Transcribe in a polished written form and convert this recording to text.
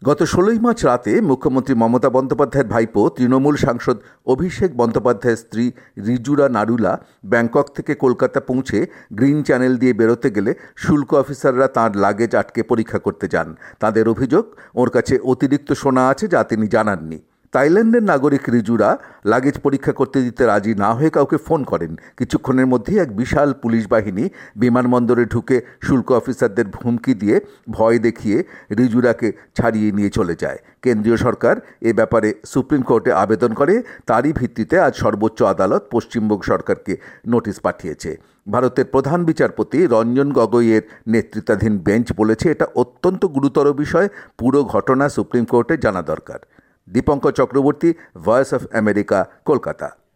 গত ১৬ই মার্চ রাতে মুখ্যমন্ত্রী মমতা বন্দ্যোপাধ্যায়ের ভাইপো তৃণমূল সাংসদ অভিষেক বন্দ্যোপাধ্যায়ের স্ত্রী রিজুরা নারুলা ব্যাংকক থেকে কলকাতা পৌঁছে গ্রিন চ্যানেল দিয়ে বেরোতে গেলে শুল্ক অফিসাররা তাঁর লাগেজ আটকে পরীক্ষা করতে যান। তাঁদের অভিযোগ, ওর কাছে অতিরিক্ত সোনা আছে যা তিনি জানাননি। থাইল্যান্ডের নাগরিক রিজুরা লাগেজ পরীক্ষা করতে দিতে রাজি না হয়ে কাউকে ফোন করেন। কিছুক্ষণের মধ্যেই এক বিশাল পুলিশ বাহিনী বিমানবন্দরে ঢুকে শুল্ক অফিসারদের হুমকি দিয়ে ভয় দেখিয়ে রিজুরাকে ছাড়িয়ে নিয়ে চলে যায়। কেন্দ্রীয় সরকার এ ব্যাপারে সুপ্রিম কোর্টে আবেদন করে। তারই ভিত্তিতে আজ সর্বোচ্চ আদালত পশ্চিমবঙ্গ সরকারকে নোটিশ পাঠিয়েছে। ভারতের প্রধান বিচারপতি রঞ্জন গগৈয়ের নেতৃত্বাধীন বেঞ্চ বলেছে, এটা অত্যন্ত গুরুতর বিষয়, পুরো ঘটনা সুপ্রিম কোর্টে জানা দরকার। Dipankar Chakraborty, voice of America, Kolkata.